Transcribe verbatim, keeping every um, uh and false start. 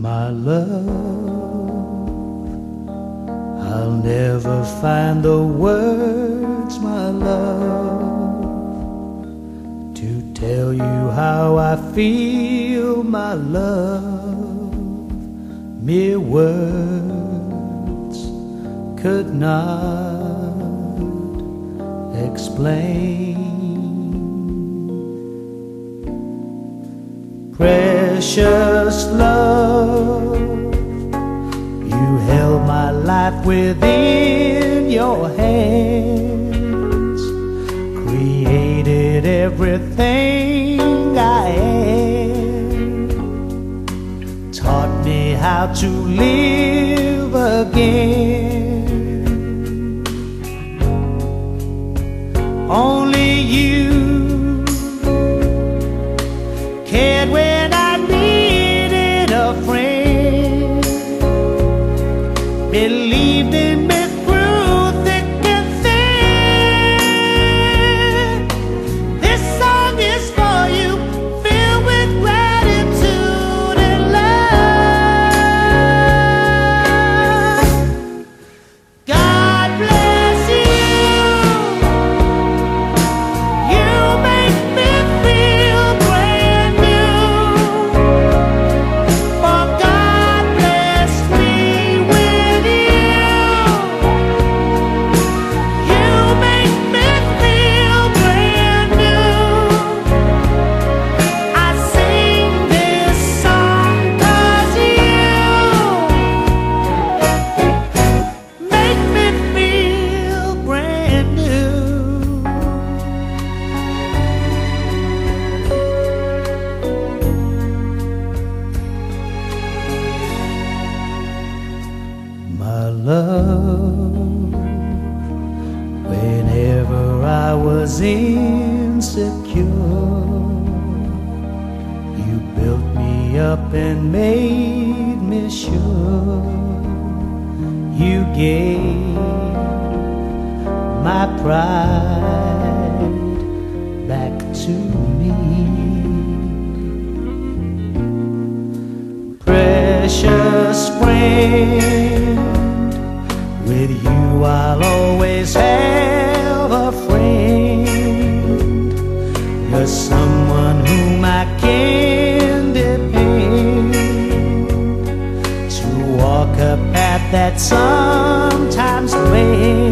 My love, I'll never find the words, my love, to tell you how I feel, my love. Mere words could not explain. Precious love, you held my life within your hands, created everything I am, taught me how to live again. Only you cared when I needed a friend, believed in me through thick and thin. This song is for you, filled with gratitude and love. God bless you, you make me feel brand new. For God blessed me with you. You make me feel brand new. I sing this song 'cause you make me feel brand new. My love, whenever I was insecure, you built me up and made me sure. You gave my pride back to me. Precious friend, with you I'll always have a friend. You're someone whom I can depend, to walk a path that sometimes bends.